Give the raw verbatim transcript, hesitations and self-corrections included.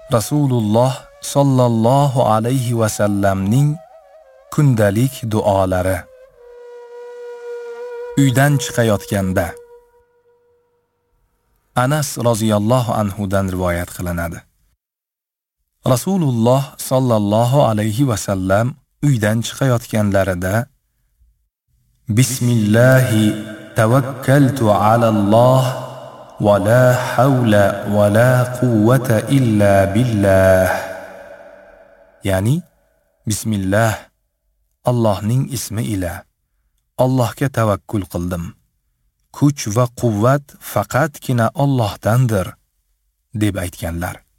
Rasululloh sallallohu alayhi va sallamning kundalik duolari. Uydan chiqayotganda. Anas roziyallohu anhu dan rivoyat qilinadi. Rasululloh sallallohu alayhi va sallam uydan chiqayotganlarida Bismillahi tavakkaltu alalloh va la havla va la quvvata illa billah. Ya'ni Bismillah, Allohning ismi ila Allohga tavakkul qildim. Kuch va quvvat faqatgina Allohdandir deb aytganlar.